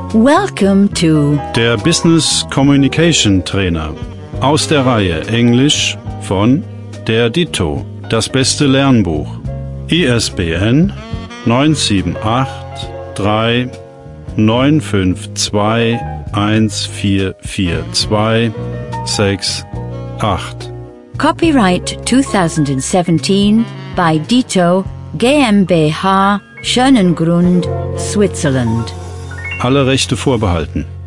Welcome to Der Business Communication Trainer. Aus der Reihe Englisch von der Ditto. Das beste Lernbuch. ISBN 978 952 1442 68. Copyright 2017 by Ditto GmbH, Schönengrund, Switzerland. Alle Rechte vorbehalten.